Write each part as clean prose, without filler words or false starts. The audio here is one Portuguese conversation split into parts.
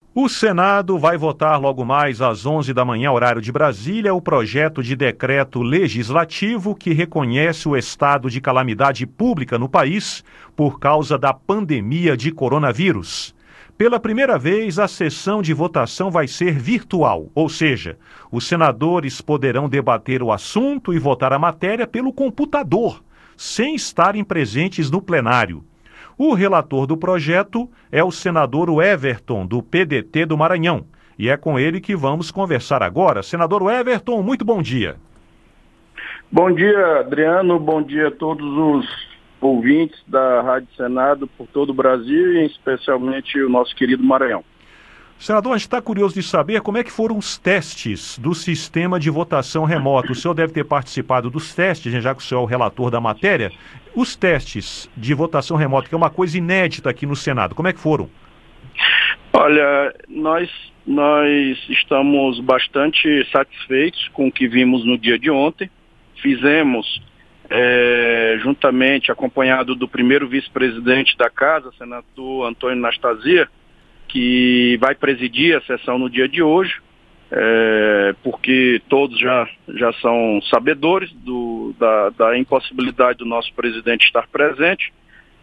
O Senado vai votar logo mais às 11 da manhã, horário de Brasília, o projeto de decreto legislativo que reconhece o estado de calamidade pública no país por causa da pandemia de coronavírus. Pela primeira vez, a sessão de votação vai ser virtual, ou seja, os senadores poderão debater o assunto e votar a matéria pelo computador, sem estarem presentes no plenário. O relator do projeto é o senador Everton, do PDT do Maranhão, e é com ele que vamos conversar agora. Senador Everton, muito bom dia. Bom dia, Adriano. Bom dia a todos os ouvintes da Rádio Senado por todo o Brasil e especialmente o nosso querido Maranhão. Senador, a gente está curioso de saber como é que foram os testes do sistema de votação remoto. O senhor deve ter participado dos testes, já que o senhor é o relator da matéria. Os testes de votação remota, que é uma coisa inédita aqui no Senado, como é que foram? Olha, nós estamos bastante satisfeitos com o que vimos no dia de ontem. Fizemos, juntamente, acompanhado do primeiro vice-presidente da Casa, senador Antônio Anastasia, que vai presidir a sessão no dia de hoje, porque todos já são sabedores da impossibilidade do nosso presidente estar presente.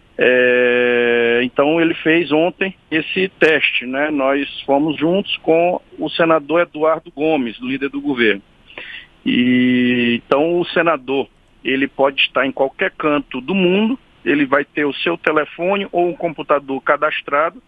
Então ele fez ontem esse teste, né? Nós fomos juntos com o senador Eduardo Gomes, líder do governo. Então o senador, ele pode estar em qualquer canto do mundo, ele vai ter o seu telefone ou um computador cadastrado,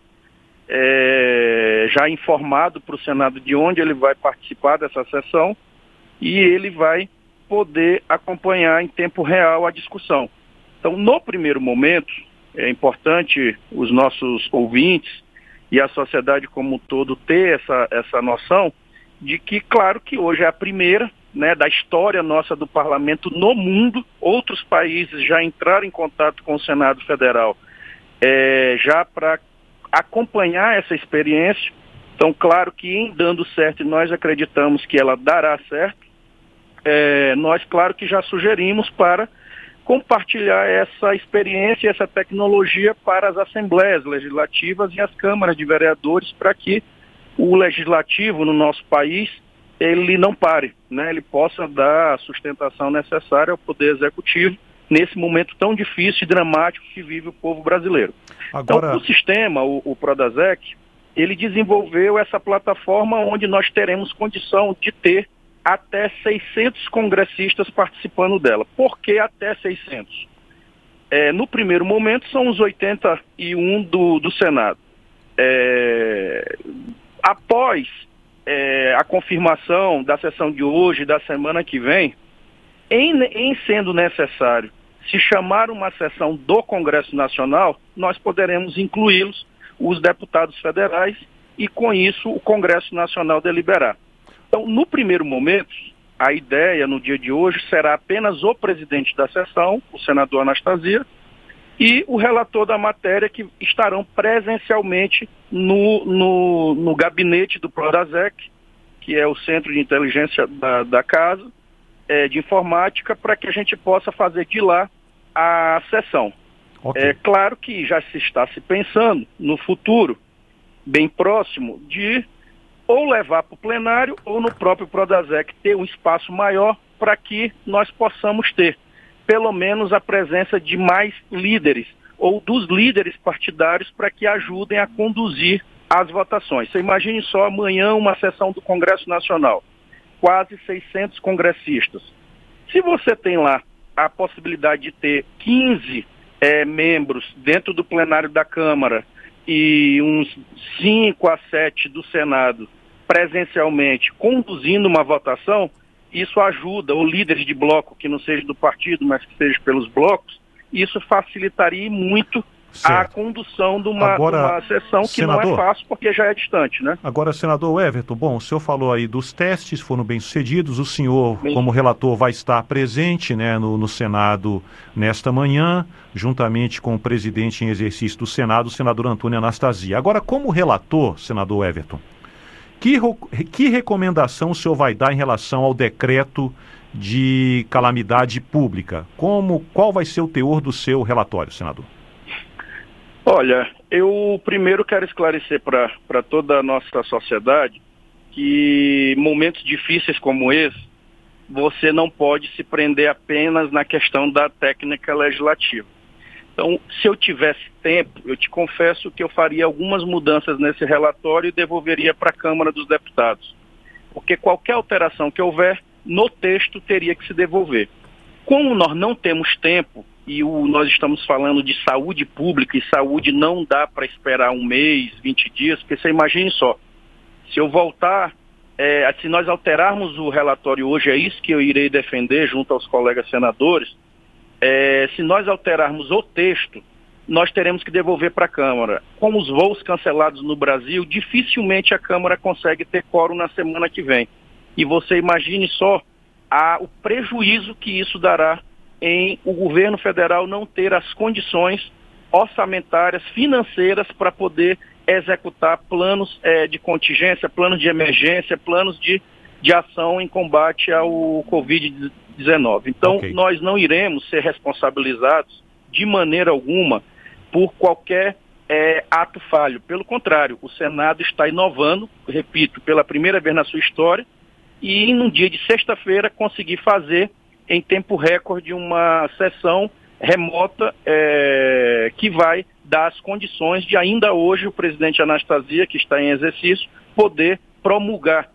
já informado para o Senado de onde ele vai participar dessa sessão, e ele vai poder acompanhar em tempo real a discussão. Então, no primeiro momento, é importante os nossos ouvintes e a sociedade como um todo ter essa noção de que, claro que hoje é a primeira, né, da história nossa do parlamento no mundo. Outros países já entraram em contato com o Senado Federal já para acompanhar essa experiência. Então, claro que em dando certo, nós acreditamos que ela dará certo, nós, claro que já sugerimos para compartilhar essa experiência, essa tecnologia para as assembleias legislativas e as câmaras de vereadores, para que o legislativo no nosso país, ele não pare, né? Ele possa dar a sustentação necessária ao Poder Executivo nesse momento tão difícil e dramático que vive o povo brasileiro. Agora... Então, o sistema, o Prodasec, ele desenvolveu essa plataforma onde nós teremos condição de ter até 600 congressistas participando dela. Por que até 600? No primeiro momento, são os 81 do Senado. Após a confirmação da sessão de hoje e da semana que vem, em sendo necessário se chamar uma sessão do Congresso Nacional, nós poderemos incluí-los, os deputados federais, e com isso o Congresso Nacional deliberar. Então, no primeiro momento, a ideia no dia de hoje será apenas o presidente da sessão, o senador Anastasia, e o relator da matéria, que estarão presencialmente no gabinete do Prodasec, que é o centro de inteligência da Casa, de informática, para que a gente possa fazer de lá a sessão. Okay. É claro que já se está se pensando no futuro, bem próximo, de ou levar para o plenário ou no próprio Prodasec ter um espaço maior para que nós possamos ter pelo menos a presença de mais líderes ou dos líderes partidários para que ajudem a conduzir as votações. Você imagine só amanhã uma sessão do Congresso Nacional, quase 600 congressistas. Se você tem lá a possibilidade de ter 15 membros dentro do plenário da Câmara e uns 5 a 7 do Senado presencialmente conduzindo uma votação, isso ajuda, ou líderes de bloco, que não seja do partido, mas que seja pelos blocos, isso facilitaria muito a condução de uma sessão que senador, não é fácil porque já é distante, né? Agora, senador Everton, bom, o senhor falou aí dos testes, foram bem sucedidos, o senhor, como relator, vai estar presente, né, no Senado nesta manhã, juntamente com o presidente em exercício do Senado, o senador Antônio Anastasia. Agora, como relator, senador Everton, que recomendação o senhor vai dar em relação ao decreto de calamidade pública? Qual vai ser o teor do seu relatório, senador? Olha, eu primeiro quero esclarecer para toda a nossa sociedade que momentos difíceis como esse, você não pode se prender apenas na questão da técnica legislativa. Então, se eu tivesse tempo, eu te confesso que eu faria algumas mudanças nesse relatório e devolveria para a Câmara dos Deputados. Porque qualquer alteração que houver, no texto teria que se devolver. Como nós não temos tempo, e nós estamos falando de saúde pública, e saúde não dá para esperar um mês, 20 dias, porque você imagine só, se eu voltar, se nós alterarmos o relatório hoje, é isso que eu irei defender junto aos colegas senadores, se nós alterarmos o texto, nós teremos que devolver para a Câmara. Com os voos cancelados no Brasil, dificilmente a Câmara consegue ter quórum na semana que vem. E você imagine só o prejuízo que isso dará em o governo federal não ter as condições orçamentárias, financeiras, para poder executar planos de contingência, planos de emergência, planos de ação em combate ao Covid-19. Então, Ok. Nós não iremos ser responsabilizados de maneira alguma por qualquer ato falho. Pelo contrário, o Senado está inovando, repito, pela primeira vez na sua história, e no dia de sexta-feira conseguir fazer em tempo recorde uma sessão remota que vai dar as condições de ainda hoje o presidente Anastasia, que está em exercício, poder promulgar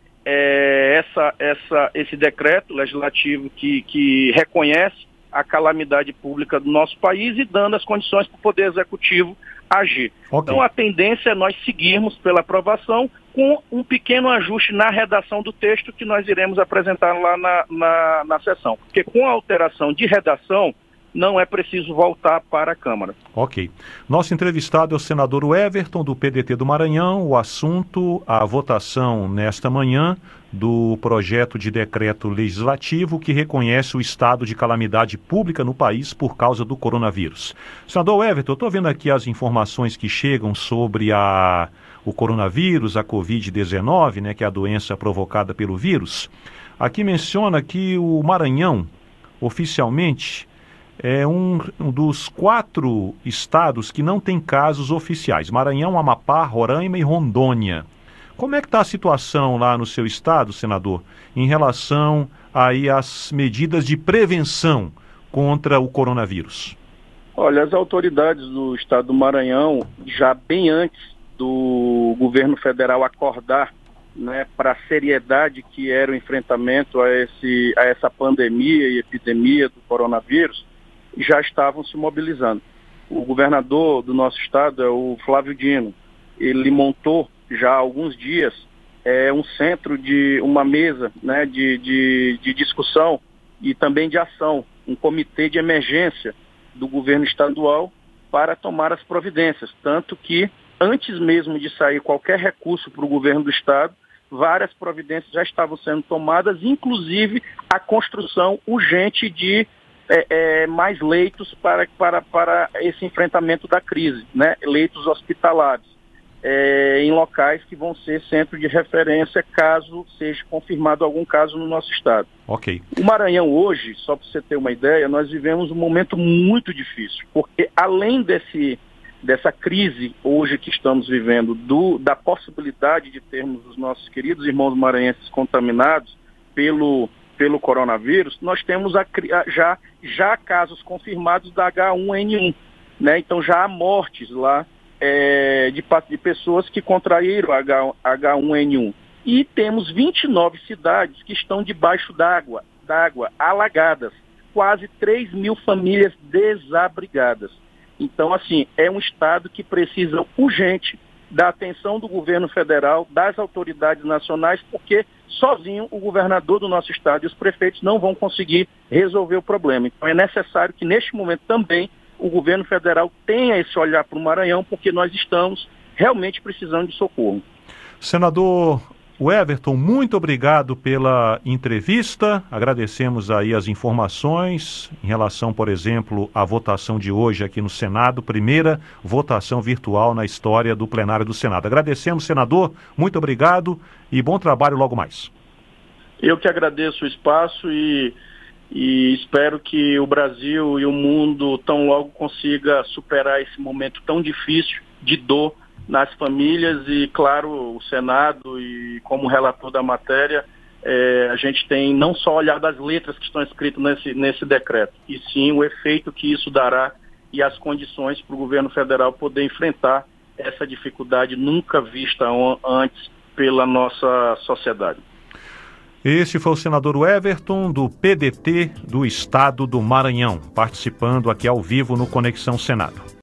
esse decreto legislativo que reconhece a calamidade pública do nosso país e dando as condições para o Poder Executivo agir. Ok. Então a tendência é nós seguirmos pela aprovação com um pequeno ajuste na redação do texto que nós iremos apresentar lá na sessão. Porque com a alteração de redação, não é preciso voltar para a Câmara. Ok. Nosso entrevistado é o senador Everton, do PDT do Maranhão. O assunto, a votação nesta manhã do projeto de decreto legislativo que reconhece o estado de calamidade pública no país por causa do coronavírus. Senador Everton, eu estou vendo aqui as informações que chegam sobre o coronavírus, a Covid-19, né, que é a doença provocada pelo vírus. Aqui menciona que o Maranhão, oficialmente, é um dos 4 estados que não tem casos oficiais: Maranhão, Amapá, Roraima e Rondônia. Como é que está a situação lá no seu estado, senador, em relação aí às medidas de prevenção contra o coronavírus? Olha, as autoridades do estado do Maranhão, já bem antes do governo federal acordar, né, para a seriedade que era o enfrentamento a essa pandemia e epidemia do coronavírus, já estavam se mobilizando. O governador do nosso estado é o Flávio Dino. Ele montou já há alguns dias um centro uma mesa, né, de discussão e também de ação, um comitê de emergência do governo estadual para tomar as providências. Tanto que, antes mesmo de sair qualquer recurso para o governo do estado, várias providências já estavam sendo tomadas, inclusive a construção urgente de mais leitos para esse enfrentamento da crise, né? Leitos hospitalares, em locais que vão ser centro de referência caso seja confirmado algum caso no nosso estado. Ok. O Maranhão hoje, só para você ter uma ideia, nós vivemos um momento muito difícil, porque além dessa crise hoje que estamos vivendo, da possibilidade de termos os nossos queridos irmãos maranhenses contaminados pelo coronavírus, nós temos já casos confirmados da H1N1, né? Então já há mortes lá de pessoas que contraíram H1N1. E temos 29 cidades que estão debaixo d'água, alagadas, quase 3 mil famílias desabrigadas. Então, assim, é um estado que precisa urgente da atenção do governo federal, das autoridades nacionais, porque sozinho o governador do nosso estado e os prefeitos não vão conseguir resolver o problema. Então é necessário que neste momento também o governo federal tenha esse olhar para o Maranhão, porque nós estamos realmente precisando de socorro. Senador Everton, muito obrigado pela entrevista. Agradecemos aí as informações em relação, por exemplo, à votação de hoje aqui no Senado, primeira votação virtual na história do plenário do Senado. Agradecemos, senador, muito obrigado e bom trabalho logo mais. Eu que agradeço o espaço e e espero que o Brasil e o mundo tão logo consiga superar esse momento tão difícil de dor nas famílias e, claro, o Senado e como relator da matéria, a gente tem não só olhado as letras que estão escritas nesse decreto, e sim o efeito que isso dará e as condições para o governo federal poder enfrentar essa dificuldade nunca vista antes pela nossa sociedade. Este foi o senador Everton, do PDT do Estado do Maranhão, participando aqui ao vivo no Conexão Senado.